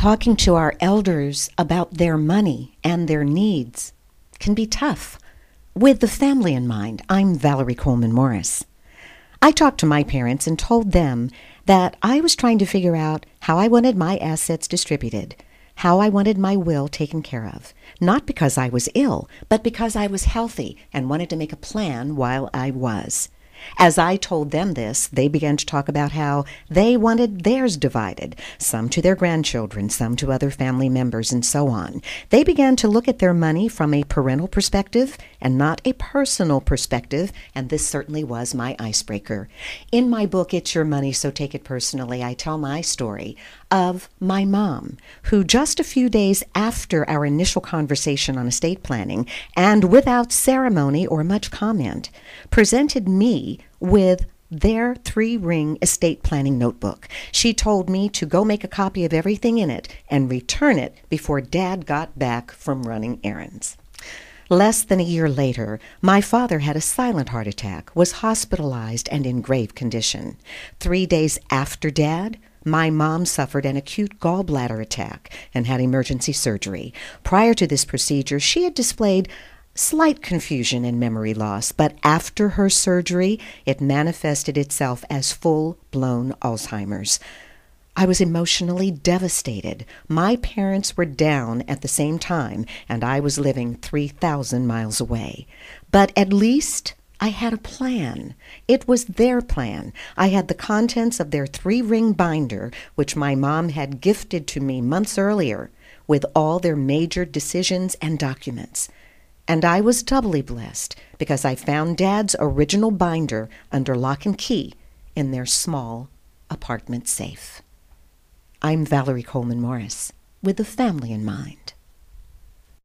Talking to our elders about their money and their needs can be tough. With the family in mind, I'm Valerie Coleman Morris. I talked to my parents and told them that I was trying to figure out how I wanted my assets distributed, how I wanted my will taken care of, not because I was ill, but because I was healthy and wanted to make a plan while I was. As I told them this, they began to talk about how they wanted theirs divided, some to their grandchildren, some to other family members, and so on. They began to look at their money from a parental perspective and not a personal perspective, and this certainly was my icebreaker. In my book, It's Your Money, So Take It Personally, I tell my story of my mom, who just a few days after our initial conversation on estate planning, and without ceremony or much comment, presented me with their 3-ring estate planning notebook. She told me to go make a copy of everything in it and return it before Dad got back from running errands. Less than a year later, my father had a silent heart attack, was hospitalized and in grave condition. 3 days after Dad, my mom suffered an acute gallbladder attack and had emergency surgery. Prior to this procedure, she had displayed slight confusion and memory loss, but after her surgery, it manifested itself as full-blown Alzheimer's. I was emotionally devastated. My parents were down at the same time, and I was living 3,000 miles away. But at least I had a plan. It was their plan. I had the contents of their 3-ring binder, which my mom had gifted to me months earlier, with all their major decisions and documents. And I was doubly blessed because I found Dad's original binder under lock and key in their small apartment safe. I'm Valerie Coleman Morris, with the family in mind.